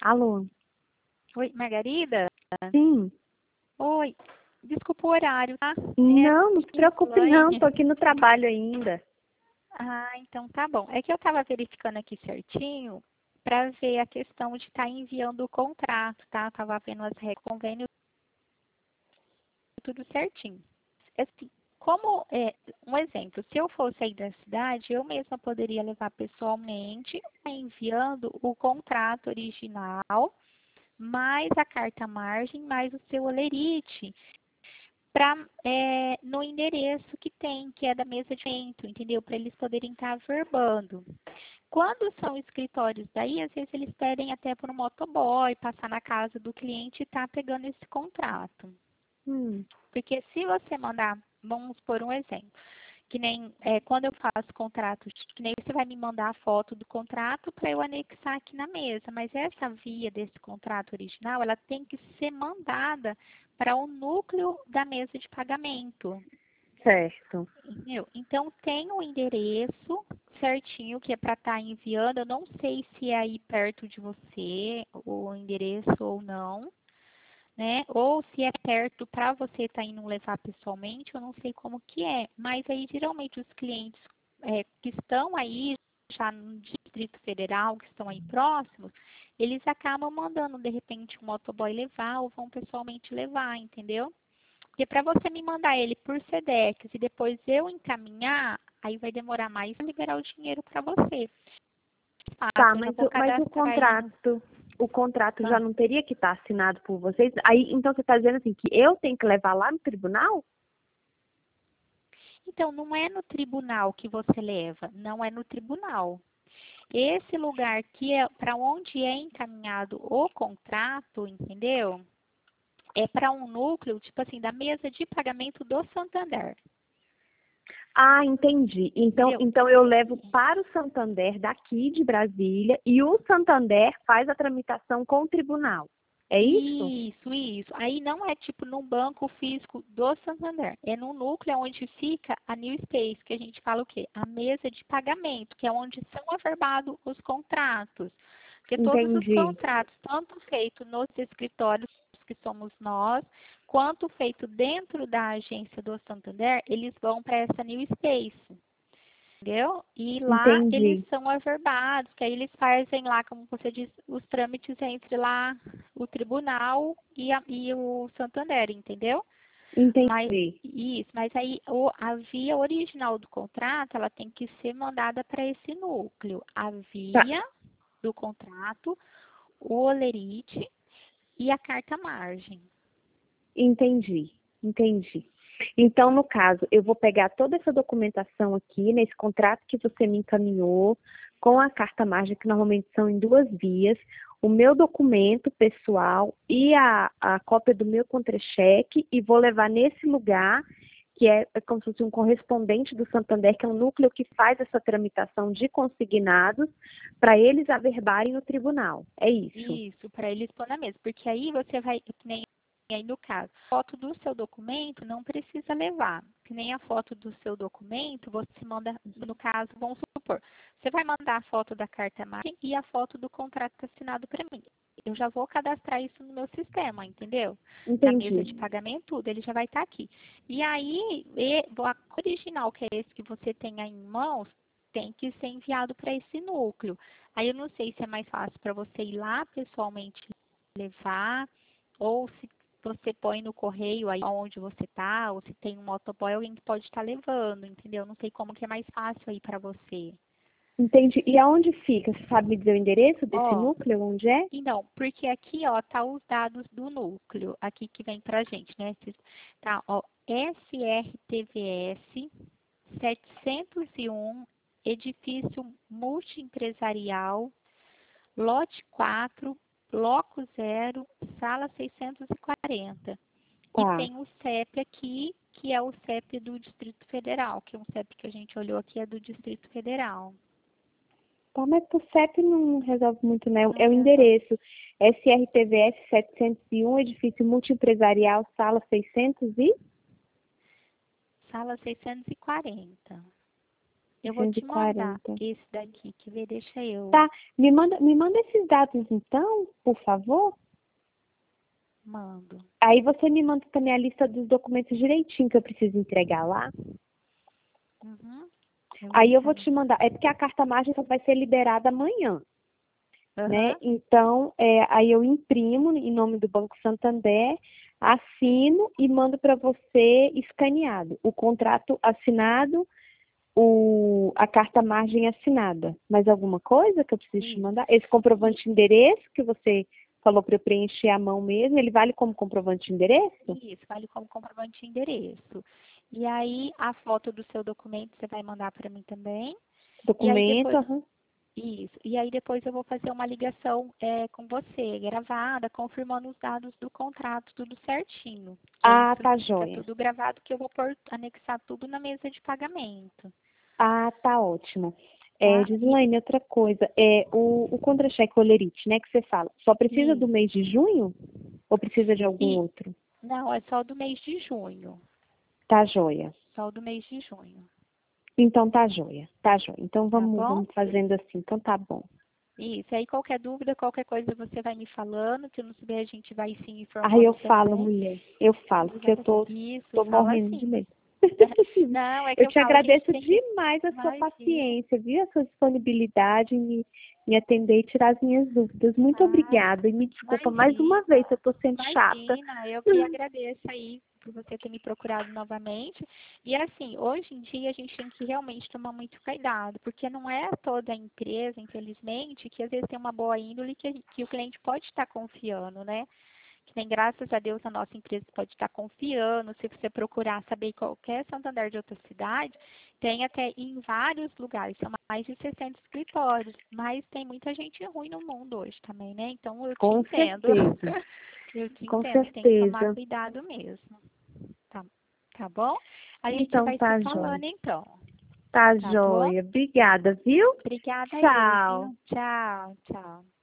Alô? Oi, Margarida? Sim. Oi, desculpa o horário, tá? Não, não se Aqui é a preocupe não, Elaine. tô aqui no trabalho ainda. Ah, então tá bom. É que eu tava verificando aqui certinho para ver a questão de estar enviando o contrato, tá? Tava vendo as convênios tudo certinho. Assim, como um exemplo, se eu fosse aí da cidade, eu mesma poderia levar pessoalmente, enviando o contrato original, mais a carta margem, mais o seu olerite, no endereço que tem, que é da mesa de evento, entendeu? Para eles poderem estar verbando. Quando são escritórios daí, às vezes eles pedem até por um motoboy, passar na casa do cliente e estar pegando esse contrato. Hum, Porque se você mandar, vamos por um exemplo, que nem quando eu faço contratos, que nem você vai me mandar a foto do contrato para eu anexar aqui na mesa, mas essa via desse contrato original, ela tem que ser mandada para o núcleo da mesa de pagamento. certo. Entendeu? Então tem o endereço certinho que é para estar enviando. Eu não sei se é aí perto de você o endereço ou não, né? Ou se é perto para você estar indo levar pessoalmente, eu não sei como que é. Mas aí geralmente os clientes que estão aí já no Distrito Federal, que estão aí próximos, eles acabam mandando de repente um motoboy levar ou vão pessoalmente levar, entendeu? Porque para você me mandar ele por Sedex e depois eu encaminhar, aí vai demorar mais para liberar o dinheiro para você. Tá, Fácil, eu já mas, vou mas o cadastrar aí no. contrato já Ah. não teria que estar assinado por vocês? Aí, então você está dizendo assim, que eu tenho que levar lá no tribunal? Então, não é no tribunal que você leva, não é no tribunal. Esse lugar que é para onde é encaminhado o contrato, entendeu? É para um núcleo, tipo assim, da mesa de pagamento do Santander, Ah, entendi. Então, entendeu? então eu levo para o Santander daqui de Brasília e o Santander faz a tramitação com o tribunal. É isso? Isso. Aí não é tipo num banco físico do Santander. É no núcleo onde fica a New Space, que a gente fala o quê? A mesa de pagamento, que é onde são averbados os contratos. Porque todos os Entendi. contratos, tanto feito nos escritórios, que somos nós, quanto feito dentro da agência do Santander, eles vão para essa New Space. Entendeu? E lá eles Entendi. são averbados, que aí eles fazem lá, como você diz, os trâmites entre lá o tribunal e o Santander, entendeu? Mas Entendi. isso, mas aí a via original do contrato, ela tem que ser mandada para esse núcleo. A Tá. via do contrato, o olerite e a carta margem. Entendi. Entendi. Então, no caso, eu vou pegar toda essa documentação aqui, nesse contrato que você me encaminhou, com a carta margem, que normalmente são em duas vias, o meu documento pessoal e a cópia do meu contra-cheque, e vou levar nesse lugar, que é como se fosse um correspondente do Santander, que é um núcleo que faz essa tramitação de consignados, para eles averbarem no tribunal. É isso. Isso, para eles pôr na mesa. Porque aí você vai, que nem aí no caso, foto do seu documento não precisa levar. Que nem a foto do seu documento, você manda, no caso, vamos supor, você vai mandar a foto da carta magem e a foto do contrato assinado para mim. Eu já vou cadastrar isso no meu sistema, entendeu? Na mesa Entendi. de pagamento, tudo, ele já vai estar aqui. E aí, a original, que é esse que você tem aí em mãos, tem que ser enviado para esse núcleo. Aí eu não sei se é mais fácil para você ir lá pessoalmente levar, ou se você põe no correio aí onde você está, ou se tem um motoboy, alguém que pode estar levando, entendeu? Não sei como que é mais fácil aí para você. Entendi. E aonde fica? Você sabe me dizer o endereço desse Ó, núcleo? Onde é? então, porque aqui, ó, tá os dados do núcleo, aqui que vem pra gente, né? Tá, ó, SRTVS 701, edifício multiempresarial, lote 4, bloco 0, sala 640. E Tá. tem o CEP aqui, que é o CEP do Distrito Federal, que é um CEP que a gente olhou aqui, é do Distrito Federal. Tá, mas pro CEP não resolve muito, né? Não É o resolve. endereço. SRTVS 701, edifício multiempresarial, sala 600 e... Sala 640. Eu vou te mandar 640. esse daqui, que ver, deixa eu. Tá, me manda esses dados então, por favor. Mando. Aí você me manda também a lista dos documentos direitinho que eu preciso entregar lá. Uhum. Aí eu vou te mandar, é porque a carta margem só vai ser liberada amanhã, né? Aham. Então, aí eu imprimo em nome do Banco Santander, assino e mando para você escaneado. O contrato assinado, a carta margem assinada. Mais alguma coisa que eu preciso te Isso. mandar? Esse comprovante de endereço que você falou para eu preencher à mão mesmo, ele vale como comprovante de endereço? Isso, vale como comprovante de endereço. E aí, a foto do seu documento você vai mandar para mim também. E aí Documento, depois, aham. isso. E aí depois eu vou fazer uma ligação com você, gravada, confirmando os dados do contrato, tudo certinho. Que aí Ah, isso tá fica joia. tudo gravado, que eu vou anexar tudo na mesa de pagamento, Ah, tá ótimo. tá? Gislaine, outra coisa, o contra-cheque Olerite, né, que você fala, só precisa do Isso. mês de junho ou precisa de algum E, outro? não, é só do mês de junho. Tá joia. Só do mês de junho. Então tá joia, tá joia. Então Tá vamos, bom? vamos fazendo assim, então tá bom. Isso. Aí qualquer dúvida, qualquer coisa você vai me falando, que eu não souber, a gente vai se Aí eu informando falo, também. mulher, eu falo, porque eu Isso, tô fala morrendo de assim. medo. Não, é que Eu eu te falo, a gente agradeço tem que. demais a sua Imagina, paciência, viu? A sua disponibilidade em me atender e tirar as minhas dúvidas. Muito ah, obrigada. E me desculpa mais uma vez se eu imagina, tô sendo chata. imagina. Eu que agradeço aí por você ter me procurado novamente. E assim, hoje em dia a gente tem que realmente tomar muito cuidado, porque não é toda a empresa, infelizmente, que às vezes tem uma boa índole que o cliente pode estar confiando, né? Que nem graças a Deus a nossa empresa pode estar confiando. Se você procurar saber qualquer Santander de outra cidade, tem até em vários lugares, são mais de 60 escritórios, mas tem muita gente ruim no mundo hoje também, né? Então eu te Com entendo. certeza, Eu te com entendo, tem que tomar certeza. cuidado mesmo. Tá, tá bom? A gente Então vai se tá falando joia. então, Tá tá bom? joia. Obrigada, viu? Obrigada eu, Tchau. viu? Tchau, tchau.